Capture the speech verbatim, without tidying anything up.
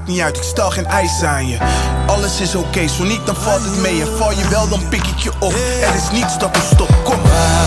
niet uit, ik stel geen eisen aan je. Alles is oké, okay, zo niet dan valt het mee. En val je wel, dan pik ik je op. Er is niets dat me stopt, kom.